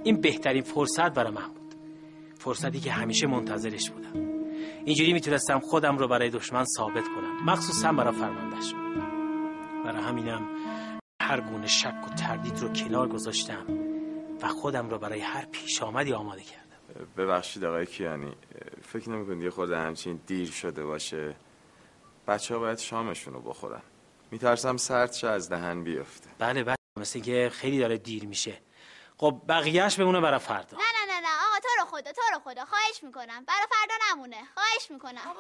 این بهترین فرصت برای من بود، فرصتی که همیشه منتظرش بودم. اینجوری میتونستم خودم رو برای دشمن ثابت کنم، مخصوصا برای فرمانده‌شون. برای همینم هر گونه شک و تردید رو کنار گذاشتم و خودم رو برای هر پیش آمدی آماده کردم. ببخشید آقای کیانی، فکر نمی‌کنید یه خورده همچین دیر شده باشه؟ بچه‌ها باید شامشون رو بخورن. میترسم سرد شه از دهن بیفته. بله مثل که خیلی داره دیر میشه. خب بقیهش بمونه برای فردا. نه آقا تو رو خدا خواهش میکنم، برای فردا نمونه، خواهش میکنم.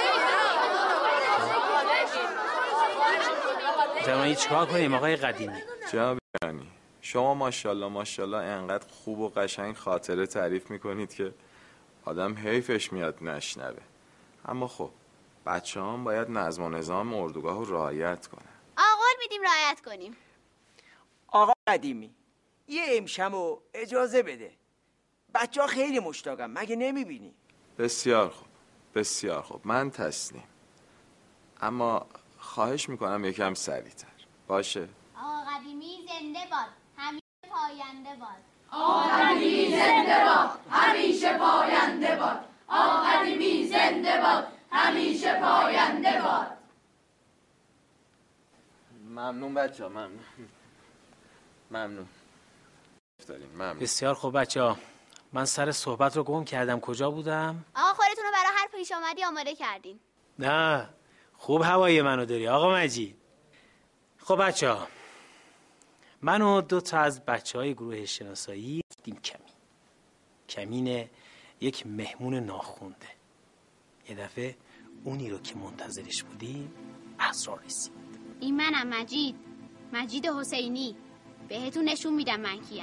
جمعی چیکار کنیم آقای قدیمی؟ جناب کیانی، شما ماشاءالله انقدر خوب و قشنگ خاطره تعریف میکنید که آدم حیفش میاد نشنوه. اما خب بچه هم باید نظم و نظام اردوگاه رو رعایت کنه. قول میدیم رعایت کنیم. آقا قدیمی یه امشمو اجازه بده، بچه ها خیلی مشتاقم، مگه نمیبینی؟ بسیار خوب من تسلیم، اما خواهش میکنم یکم سریعتر باشه. آقا قدیمی زنده باد، همیشه پاینده باد. آقا قدیمی زنده باد، همیشه پاینده باد. آقا قدیمی زنده باد، همیشه پاینده باد. ممنون بچه‌ها، ممنون. بسیار خوب بچه‌ها، من سر صحبت رو گم کردم. کجا بودم؟ آقا خودتون رو برای هر پیش آمدی آماده کردین. نه خوب هوای منو داری آقا مجید. خب بچه‌ها، من و 2 تا از بچه‌های گروه شناسایی رفتیم کمین یک مهمون ناخونده. یه دفعه اونی رو که منتظرش بودیم عصر رسید. این منم، مجید حسینی. بهتون نشون میدم من کیم.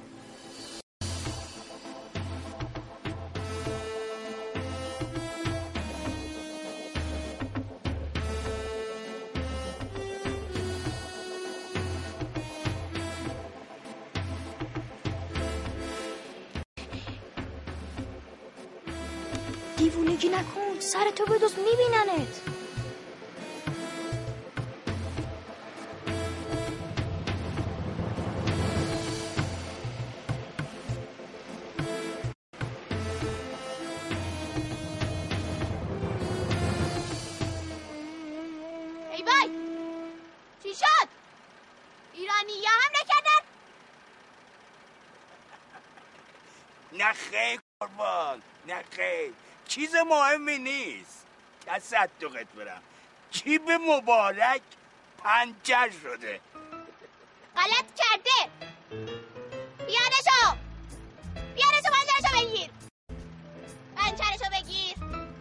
دیوونگی نکن، سرتو بدوز میبیننت. ای بای چی شد؟ ایرانی یا هم نکردن؟ نه خیر قربان، نه خیر، چیز مهمی نیست. تصدقت برم، جیب مبارک پنچر شده. غلط کرده. بیارشو پنچرشو بگیر. پنچرشو بگیر.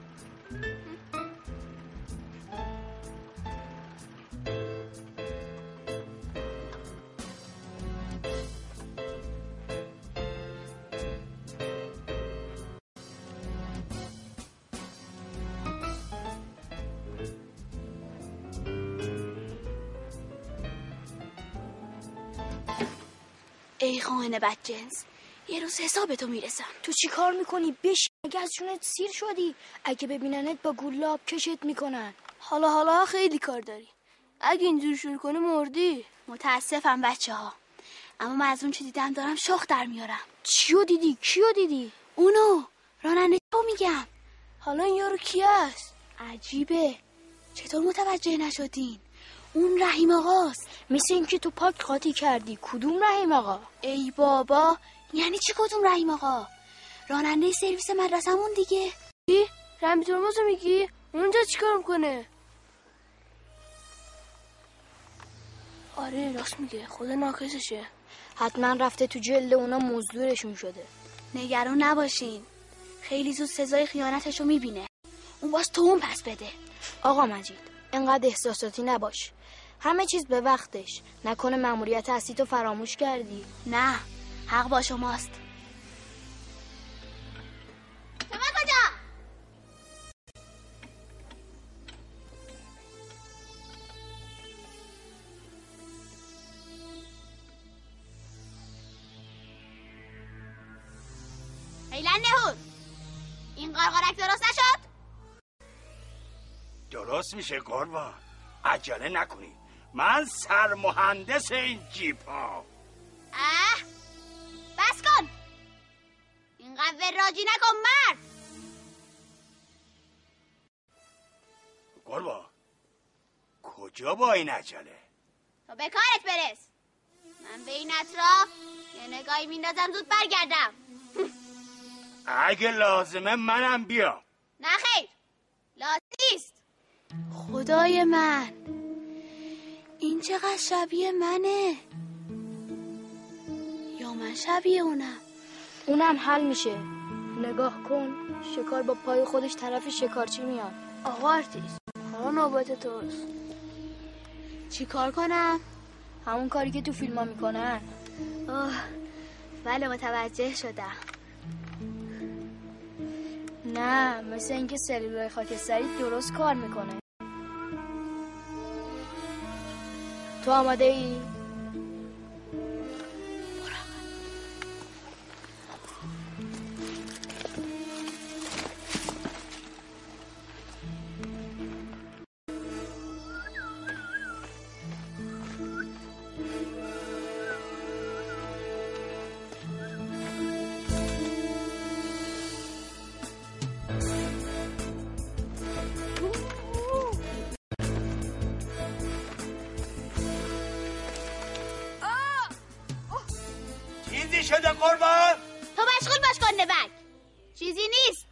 ای خائن بدجنس، یه روز حسابتو میرسم. تو چی کار میکنی؟ بشین، اگه از جونت سیر شدی. اگه ببیننت با گلاب کشت میکنن. حالا خیلی کار داری، اگه اینجور شروع کنی مردی. متاسفم بچه ها، اما من از اون چی دیدم دارم شخ در میارم. چیو دیدی؟ کیو دیدی؟ اونو، راننده تو میگم. حالا این یارو کی است؟ عجیبه، چطور متوجه نشدین؟ اون رحیم آقاست. مثل این که تو پاک قاطی کردی. کدوم رحیم آقا؟ ای بابا، یعنی چی کدوم رحیم آقا؟ راننده سرویس مدرسمون دیگه. چی؟ رحیم ترمزو میگی؟ اونجا چیکار میکنه؟ آره راست میگه، خدا ناکسشه. حتما رفته تو جلد اونا مزدورشون شده. نگران نباشین، خیلی زود سزای خیانتشو میبینه. اون باز تو اون پس بده. آقا مجید انقدر احساساتی نباش، همه چیز به وقتش. نکنه مأموریت اصلی تو فراموش کردی؟ نه، حق با شماست. شما کجا؟ ایلن نهود، این قرقرک درست نشد؟ درست میشه قربان، عجله نکنی، من سرمهندس این جیپ ها. بس کن، وراجی نکن مرد. قربان کجا با این عجله؟ تو به کارت برس. من به این اطراف یه نگاهی میندازم زود برگردم. اگه لازمه منم بیام. نه خیر، لازم نیست. خدای من، این چقدر شبیه منه. یا من شبیه اونم؟ اونم حل میشه. نگاه کن، شکار با پای خودش طرف شکارچی میاد. آقا آرتیست، حالا نوبت توست. چی کار کنم؟ همون کاری که تو فیلم ها میکنن. بله متوجه شدم. نه، مثل اینکه سلولای خاکستری درست کار میکنه. تو آماده ای؟ چیزی شده قربان؟ تو مشغول باش کنده بک. چیزی نیست.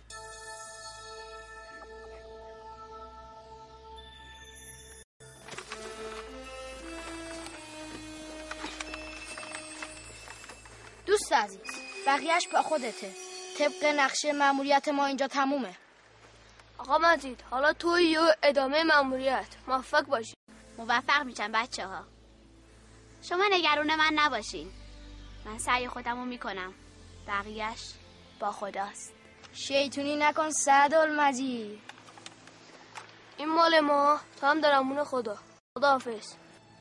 دوست عزیز، بقیهش با خودته. طبق نقشه مأموریت ما اینجا تمومه. آقا مجید، حالا توی و ادامه مأموریت. موفق باشی. موفق میشم بچه ها. شما نگران من نباشین. من سعی خودمو میکنم. بقیهش با خداست. شیطونی نکن سعدالمجید. این مال ما، تو هم در امون خدا. خداحافظ.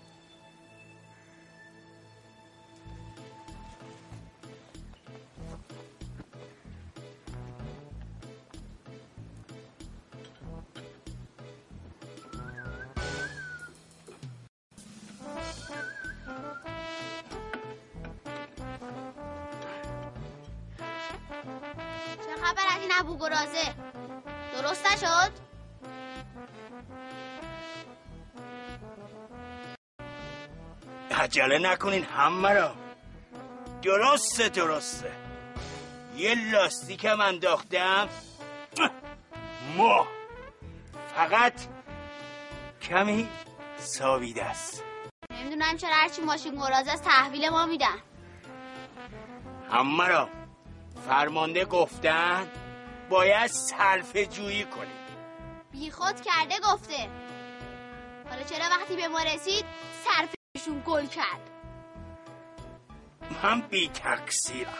چه خبر از این ابو گرازه؟ درست نشد؟ عجله نکنین همه را. درسته. یه لاستیکم انداختم. فقط کمی ساویده است. نمیدونم چرا هرچی ماشین گرازه است تحویل ما میدن. همه را فرمانده گفتن باید صرفه جویی کنیم. بی خود کرده گفته. حالا چرا وقتی به ما رسید صرفشون گل کرد؟ من بی تقصیرم.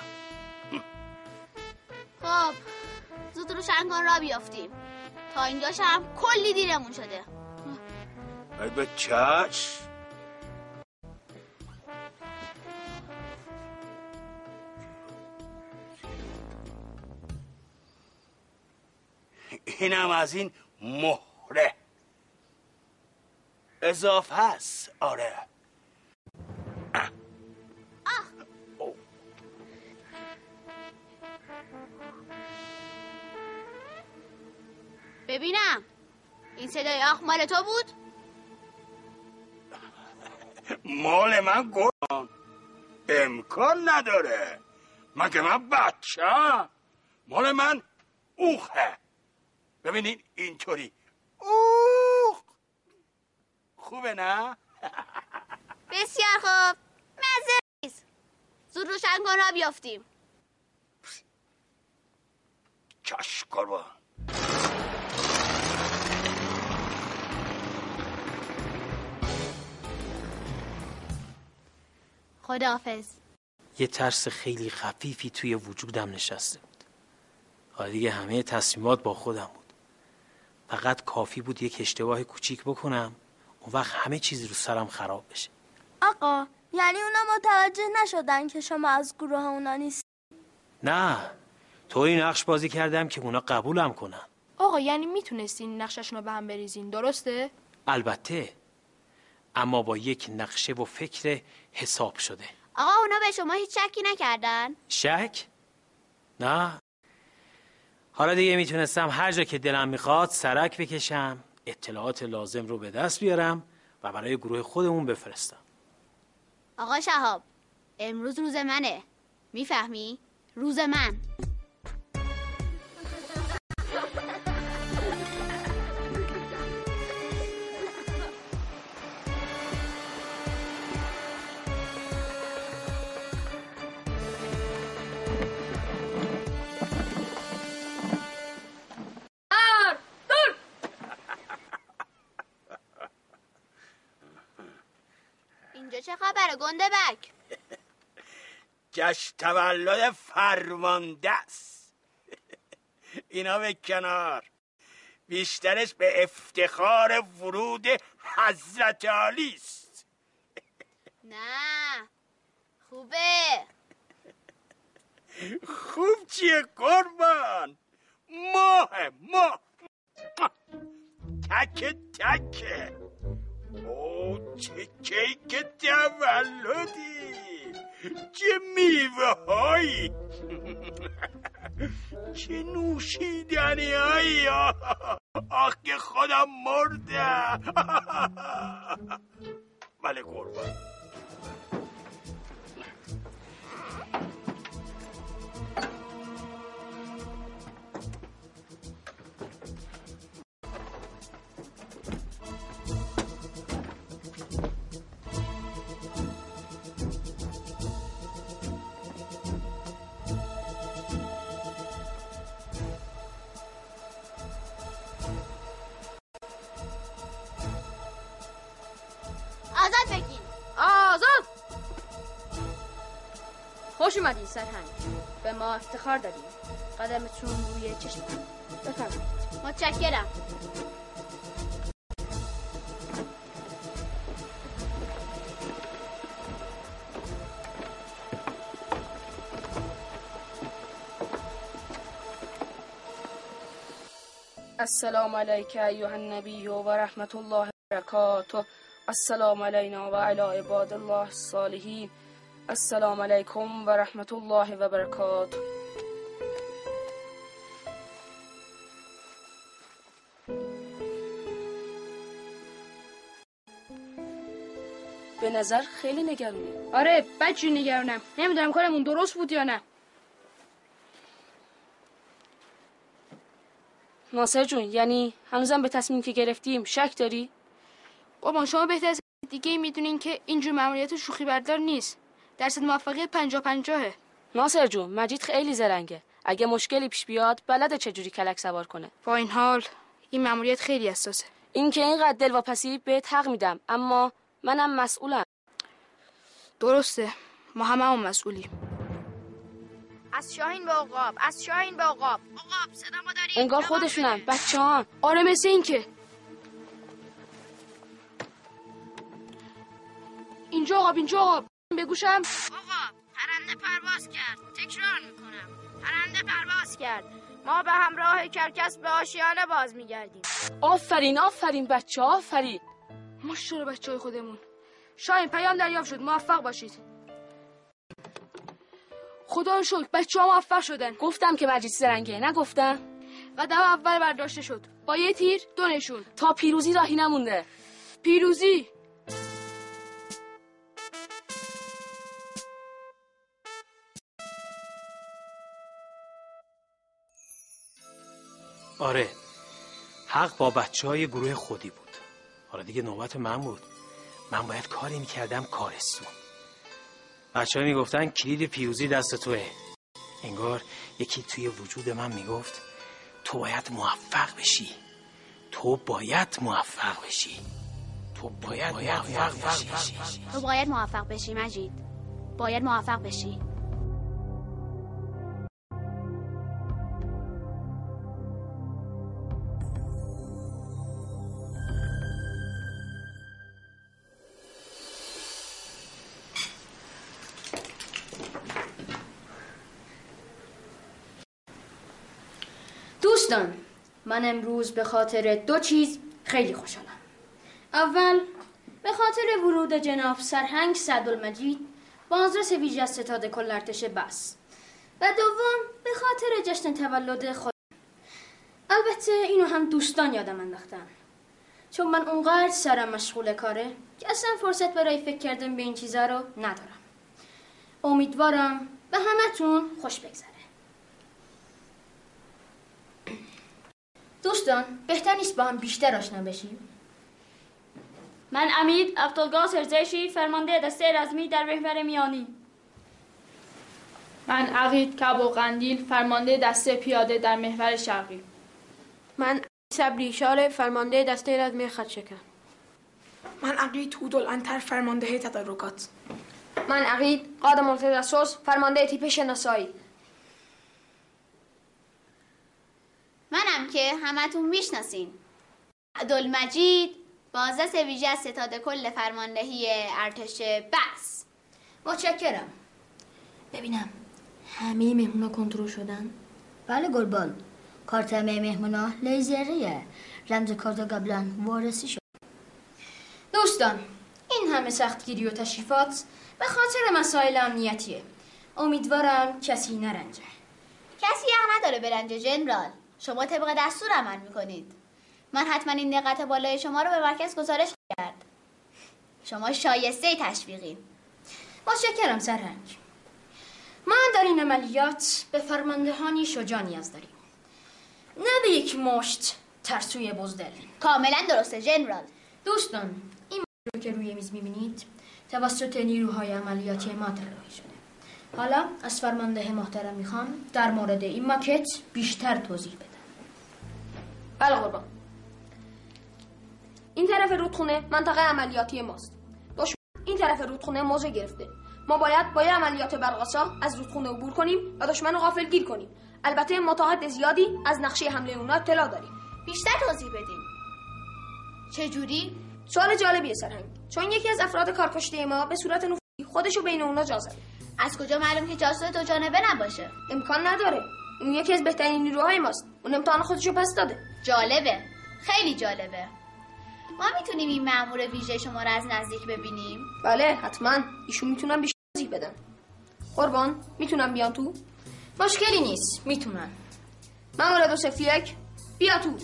خب زود روشن کن را بیافتیم. تا اینجاش هم کلی دیرمون شده. ای به چشم. اینم از این مهره اضافه هست. آره. ببینم این صدای آخ مال تو بود؟ مال من گران امکان نداره. مگه من بچه‌ام؟ مال من اوخه. ببینین اینطوری اوخ. خوبه نه؟ بسیار خوب. مزه نیست. زود روشن کن را بیافتیم. چشم قربان. خداحافظ. یه ترس خیلی خفیفی توی وجودم نشسته بود. حالا دیگه همه تصمیمات با خودم بود. فقط کافی بود یک اشتباه کوچیک بکنم، اون وقت همه چیز رو سرم خراب بشه. آقا، یعنی اونا متوجه نشدن که شما از گروه اونا نیست؟ نه، طوری نقش بازی کردم که اونا قبولم کنن. آقا یعنی میتونستین نقششون رو به هم بریزین، درسته؟ البته، اما با یک نقشه و فکر حساب شده. آقا اونا به شما هیچ شکی نکردن؟ شک؟ نه، حالا دیگه میتونستم هر جا که دلم میخواد سرک بکشم، اطلاعات لازم رو به دست بیارم و برای گروه خودمون بفرستم. آقا شهاب، امروز روز منه، میفهمی؟ روز من. اینجا چه خبره گنده بک؟ جشن تولد فرمانده است. اینا به کنار، بیشترش به افتخار ورود حضرت علی است. نه خوبه. خوب چیه قربان؟ ماه تک او چه کیک تولدی، چه میوه هایی، چه نوشیدنی هایی. آخ که خودم مرده. بله قربان. آزاد بگین. آزاد. خوش اومدین سرهنگ، به ما افتخار دادین. قدمتون روی چشم. بفرمایید. متشکرم. السلام علیک ایها النبی و رحمت الله و برکاته. السلام علینا و علی عباد الله الصالحین. السلام علیکم و رحمت الله و برکاته. به نظر خیلی نگرونی. آره بچه نگرونم، نمیدونم کارمون درست بود یا نه. ناصر جون، یعنی هنوزم به تصمیم که گرفتیم شک داری؟ بابا شما بهتر از دیگه میدونین که اینجور ماموریت شوخی بردار نیست. درصد موفقیت 50-50. ناصر جون، مجید خیلی زرنگه. اگه مشکلی پیش بیاد بلده چجوری کلک سوار کنه. با این حال این ماموریت خیلی حساسه. این که اینقدر دلواپسی بهت حق میدم، اما منم مسئولم. درسته، ما هممون مسئولیم. از شاهین به عقاب، از شاهین به عقاب. عقاب صدا ما داری؟ انگار خودشونن بچه‌ها. آره مثل این که اینجا عقاب، اینجا عقاب. بگوشم عقاب پرنده پرواز کرد. تکرار میکنم، پرنده پرواز کرد. ما به همراه کرکس به آشیانه باز میگردیم. آفرین آفرین بچه‌ها، آفرین. ماشاءالله بچه‌های خودمون. شاهین پیام دریافت شد، موفق باشید. خدا رو شکر بچه‌ها موفق شدن. گفتم که مجید زرنگه، نگفتم؟ قدم اول برداشته شد، با یه تیر 2 نشون. تا پیروزی راهی نمونده. پیروزی. آره، حق با بچه‌های گروه خودی بود. حالا دیگه نوبت من بود. من باید کاری میکردم کارستون. بچه‌ها میگفتن کلید پیروزی دست توه. انگار یکی توی وجود من میگفت تو باید موفق بشی. تو باید موفق بشی. تو باید موفق بشی. تو باید موفق بشی مجید. باید موفق بشی. دوستان، من امروز به خاطر 2 چیز خیلی خوشحالم. اول به خاطر ورود جناب سرهنگ سعدالمجید بازرس ویژه ستاد کل ارتش بس، و دوم به خاطر جشن تولد خود. البته اینو هم دوستان یادم انداختن، چون من اونقدر سرم مشغول کاره که اصلا فرصت برای فکر کردن به این چیزا رو ندارم. امیدوارم به همتون خوش بگذره. دوستان بهتر نیست با هم بیشتر آشنا بشیم؟ من امید عبدالگاه سرزشی، فرمانده دسته رزمی در محور میانی. من عقید کبو قندیل، فرمانده دسته پیاده در محور شرقی. من صبری شاره، فرمانده دسته رزمی خدشکن. من عقید هودالعنتر، فرمانده تدارکات. من عقید قادم التجسس، فرمانده تیپ شناسایی. منم که همتون میشناسین، عبدالمجید، بازرس ویژه از ستاد کل فرماندهی ارتش بس. متشکرم. ببینم همه مهمونا کنترل شدن؟ بله قربان، کارت همه مهمونا لیزریه، رمز کارت قبلا وارسی شد. دوستان این همه سختگیری و تشریفات به خاطر مسائل امنیتیه. امیدوارم کسی نرنجه. کسی حق نداره برنجه جنرال. شما طبق دستور عمل میکنید. من حتما این دقت بالای شما رو به مرکز گزارش کرد. شما شایسته تشویقین. متشکرم سرهنگ. ما در این عملیات به فرماندهانی شجاع نیاز داریم، نه به یک مشت ترسوی بزدل. کاملا درسته جنرال. دوستان این رو که روی میز میبینید توسط نیروهای عملیاتی ما طراحی شده. حالا از فرمانده محترم میخوام در مورد این ماکت بیشتر توضیح بدم. بله قربان. این طرف رودخونه منطقه عملیاتی ماست. دشمن این طرف رودخونه موضع گرفته. ما باید با عملیات برق‌آسا از رودخونه عبور کنیم و دشمن رو غافلگیر کنیم. البته ما تا حد زیادی از نقشه حمله اونا اطلاع داریم. بیشتر توضیح بدیم. چه جوری؟ سوال جالبیه سرهنگ، چون یکی از افراد کارکشته ما به صورت نفوذی خودشو بین اونا جا زده. از کجا معلوم که جاسوس دو جانبه نباشه؟ امکان نداره. اون یکی از بهترین نیروهای ماست. اون امتحان خودشو پس داده. جالبه، خیلی جالبه. ما میتونیم این مأمور ویژه شما رو از نزدیک ببینیم؟ بله حتما. ایشون میتونن بیشتر توضیح بدن. قربان میتونم بیان تو؟ مشکلی نیست، میتونن. مأمور 201 بیا تو.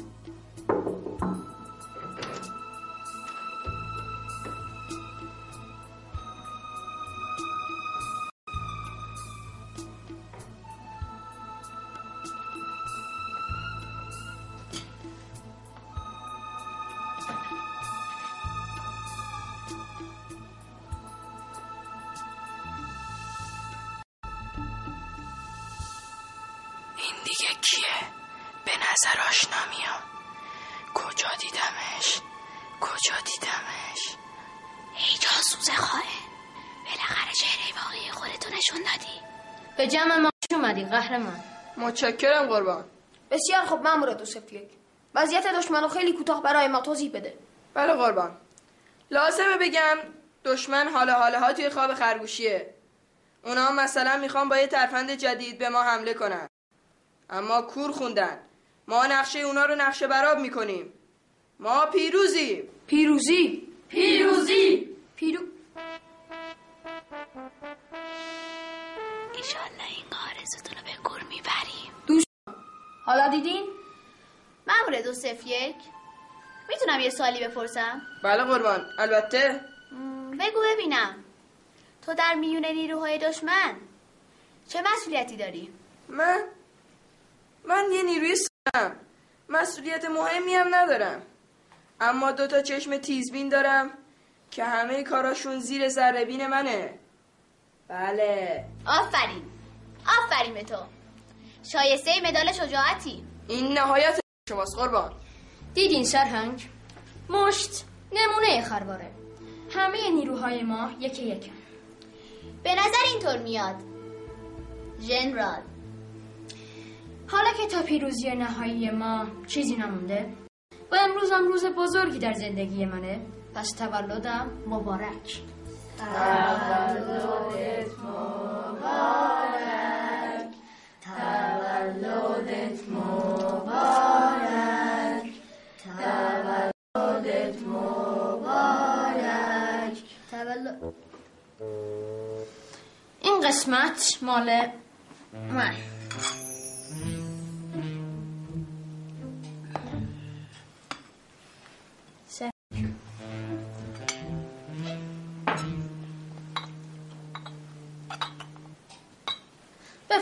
این دیگه کیه؟ به نظر آشنا میاد. کجا دیدمش؟ ای جاسوس خائن، بالاخره چهره واقعی خودتو نشون دادی. به جمع ما اومدی قهرمان. متشکرم قربان. بسیار خوب مأمور 201. وضعیت دشمن رو خیلی کوتاه برای ما توضیح بده. بله قربان. لازمه بگم دشمن حاله ها توی خواب خرگوشیه. اونا مثلا میخوان با یه ترفند جدید به ما حمله کنن، اما کور خوندن. ما نقشه اونا رو نقشه براب میکنیم. ما پیروزی. ایشالله این آرزوتون رو به گور میبریم. دوستان حالا دیدین؟ مأمور 201 میتونم یه سوالی بپرسم؟ بله قربان البته. بگو ببینم، تو در میون نیروهای دشمن چه مسئولیتی داری؟ من یه نیروی سرم، مسئولیت مهمی هم ندارم، اما 2 چشم تیزبین دارم که همه کاراشون زیر ذره‌بین منه. بله. آفرین به تو. شایسته مدال شجاعتی. این نهایت شماست قربان. دیدین سرهنگ؟ مشت نمونه خرواره. همه نیروهای ما یکن. به نظر اینطور میاد ژنرال. حالا که تا پیروزی نهایی ما چیزی نمونده و امروز هم روز بزرگی در زندگی منه، پس تولدم مبارک. تولدت مبارک، تولدت مبارک، تولدت مبارک. این قسمت مال من.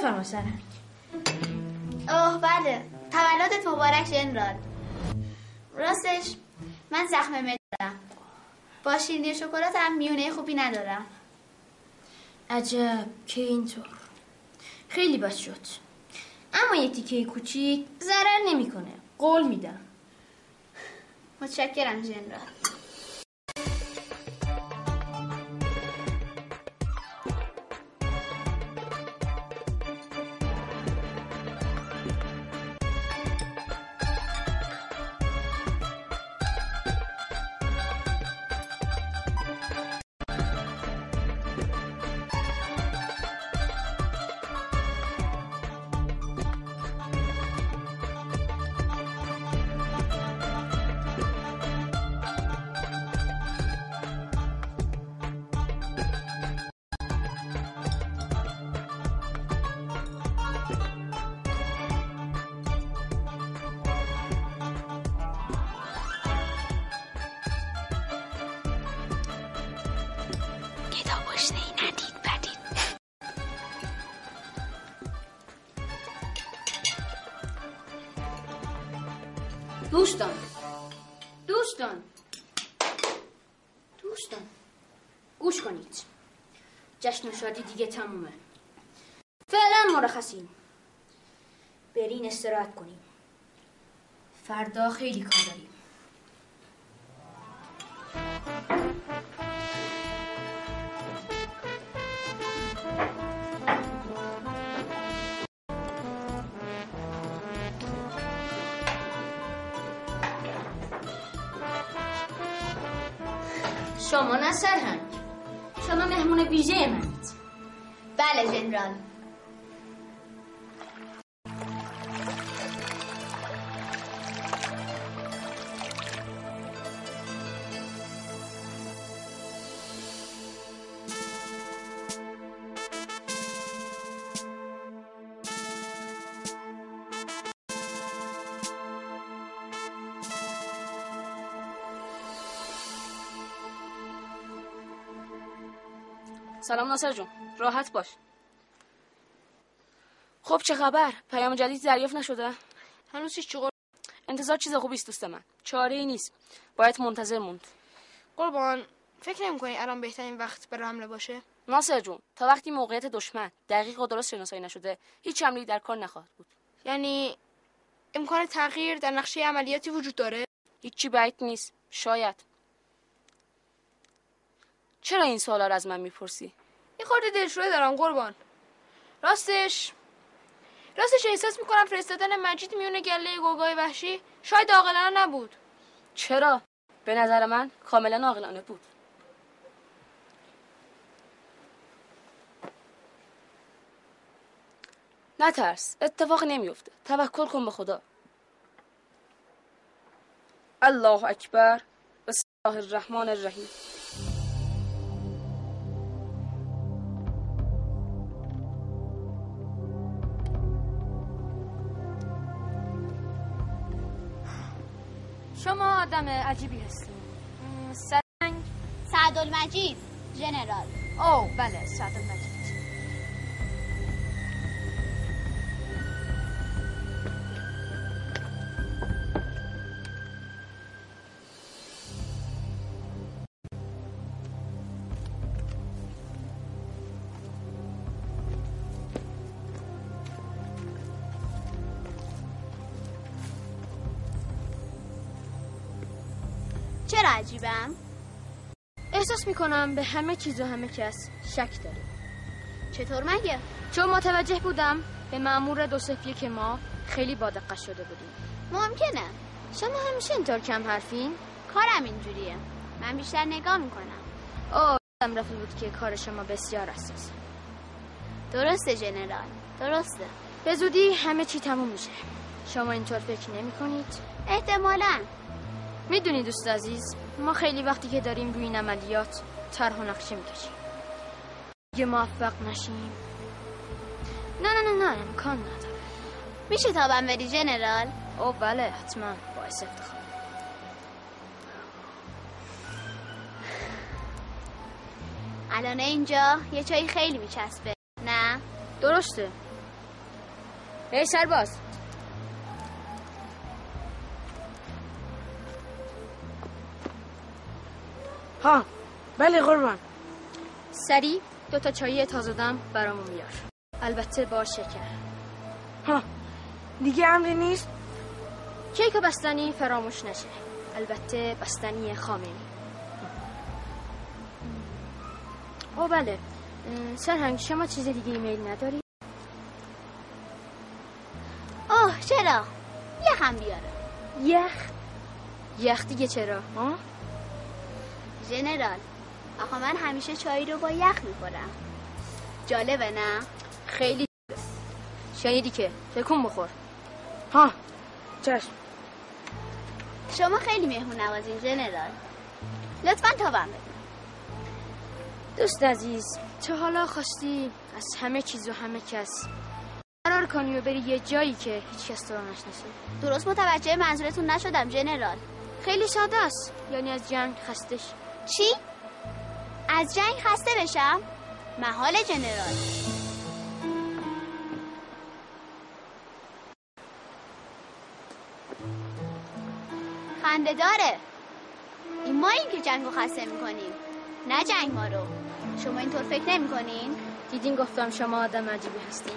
بفرما سرهنگ. اوه بله، تولدت مبارک ژنرال. راستش من زخم معده دارم. با شیرینی شکلات هم میونه خوبی ندارم. عجب که اینطور. خیلی بد شد. اما یه تیکه کوچیک ضرر نمیکنه. قول میدم. متشکرم ژنرال. دوستان گوش کنید. جشن و شادی دیگه تمومه. فعلا مرخصیم. برین استراحت کنیم. فردا خیلی کار داریم. شما نه سرهنگ، شما مهمون ویژه منید. بله ژنرال. سلام ناصر جون، راحت باش. خب چه خبر؟ پیام جدید دریافت نشده؟ هنوز هیچ چیزی. انتظار چیز خوبی است دوست من. چاره‌ای نیست. باید منتظر موند. قربان، فکر نمی‌کنی الان بهترین وقت برای حمله باشه؟ ناصر جون، تا وقتی موقعیت دشمن دقیق و درست شناسایی نشده، هیچ حمله‌ای در کار نخواهد بود. یعنی امکان تغییر در نقشه عملیاتی وجود داره؟ هیچی بعید نیست. شاید. چرا این سوالا رو از من میپرسی؟ یه خورده دلشوره دارم قربان. راستش احساس میکنم فرستادن مجید میونه گله گرگای وحشی شاید عاقلانه نبود. چرا؟ به نظر من کاملا عاقلانه بود. نترس، اتفاق نمیفته. توکل کن به خدا. الله اکبر. بسم الله الرحمن الرحیم. شما آدم عجیبی هستین. سرهنگ؟ سعدالمجید ژنرال. اوه بله، سعدالمجید. چرا عجیبم؟ احساس میکنم به همه چیز و همه کس شک داری. چطور مگه؟ چون متوجه بودم به مأمور 201 ما خیلی با دقت شده بودیم. ممکنه. شما همیشه اینطور کم حرفین؟ کارم اینجوریه. من بیشتر نگاه میکنم. یادم رفته بود که کار شما بسیار حساسه. درسته ژنرال، درسته. به زودی همه چی تموم میشه. شما اینطور فکر نمی کنید؟ احتمالاً. میدونی دوست عزیز، ما خیلی وقتی که داریم روی این عملیات طرح و نقشه میکشیم. اگه موفق نشیم نه امکان نداره. میشه تابم بدی ژنرال؟ او بله حتما، باعث افتخار. الان اینجا یه چایی خیلی میچسبه، نه؟ درسته. ای سرباز، ها بله قربان. سریع 2 تا چای تازه دم برامون بیار، البته با شکر. ها دیگه امری نیست؟ کیک و بستنی فراموش نشه، البته بستنی خامنی. او بله سرهنگ، شما چیز دیگه ایمیل نداری؟ اوه چرا؟ یخم بیاره. یخ دیگه چرا؟ ها؟ ژنرال، آخه من همیشه چای رو با یخ میخورم. جالبه نه؟ خیلی شنیدی که تکون بخور. ها چشم. شما خیلی مهمون نوازین ژنرال. لطفاً تاوم بده. دوست عزیز، تا حالا خواستی از همه چیز و همه کس قرار کنی و بری یه جایی که هیچ کس تو رو نشناسه؟ درست متوجه منظورتون نشدم ژنرال. خیلی ساده است، یعنی از جنگ خسته شی. چی؟ از جنگ خسته بشم؟ محال ژنرال. خنده داره. این ماییم که جنگو خسته میکنیم، نه جنگ ما رو. شما اینطور فکر نمی کنین؟ دیدین گفتم شما آدم عجیبی هستین.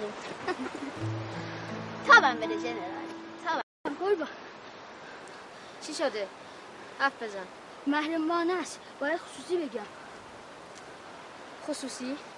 تابم بده ژنرال، تابم. قربان چی شده؟ حرف بزن. محرمانه است، باید خصوصی بگم. خصوصی؟